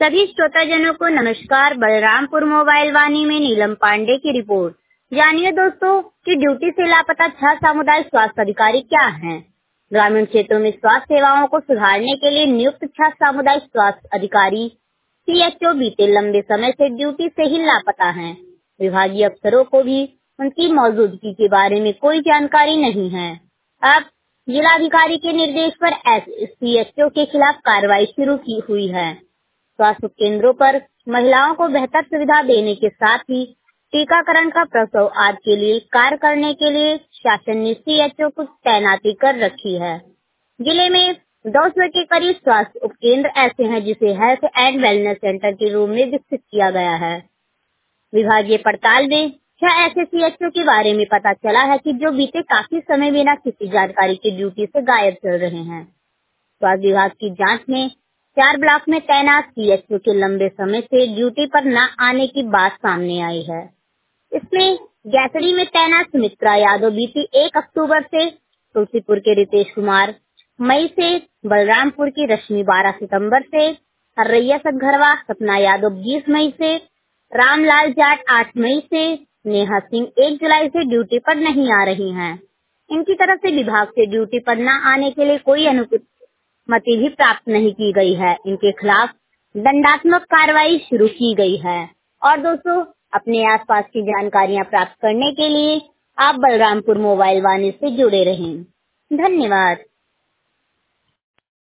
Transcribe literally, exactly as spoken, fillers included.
सभी श्रोताजनों को नमस्कार। बलरामपुर मोबाइल वाणी में नीलम पांडे की रिपोर्ट। जानिए दोस्तों कि ड्यूटी से लापता छह सामुदायिक स्वास्थ्य अधिकारी क्या हैं। ग्रामीण क्षेत्रों में स्वास्थ्य सेवाओं को सुधारने के लिए नियुक्त छह सामुदायिक स्वास्थ्य अधिकारी सीएचओ बीते लंबे समय से ड्यूटी से ही लापता हैं। विभागीय अफसरों को भी उनकी मौजूदगी के बारे में कोई जानकारी नहीं है। अब जिलाधिकारी के निर्देश पर सीएचओ के खिलाफ कार्रवाई शुरू की हुई है। स्वास्थ्य केंद्रों पर महिलाओं को बेहतर सुविधा देने के साथ ही टीकाकरण का प्रसव आदि के लिए कार्य करने के लिए शासन ने सीएचओ को तैनाती कर रखी है। जिले में दो सौ के करीब स्वास्थ्य उपकेंद्र ऐसे हैं जिसे हेल्थ एंड वेलनेस सेंटर के रूप में विकसित किया गया है। विभागीय पड़ताल में छह ऐसे सीएचओ के बारे में पता चला है कि जो बीते काफी समय बिना किसी जानकारी की ड्यूटी से गायब चल रहे हैं। स्वास्थ्य विभाग की जांच में चार ब्लॉक में तैनात सीएचओ के लंबे समय से ड्यूटी पर न आने की बात सामने आई है। इसमें गैसड़ी में तैनात सुमित्रा यादव बीती एक अक्टूबर से, तुलसीपुर के रितेश कुमार मई से, बलरामपुर की रश्मि बारह सितंबर से, हर्रैया सतघरवा सपना यादव बीस मई से, रामलाल जाट आठ मई से, नेहा सिंह एक जुलाई से ड्यूटी पर नहीं आ रही हैं। इनकी तरफ से विभाग से ड्यूटी पर न आने के लिए कोई अनुमति भी प्राप्त नहीं की गई है। इनके खिलाफ दंडात्मक कार्रवाई शुरू की गई है। और दोस्तों, अपने आसपास की जानकारियां प्राप्त करने के लिए आप बलरामपुर मोबाइल वाणी से जुड़े रहें। धन्यवाद।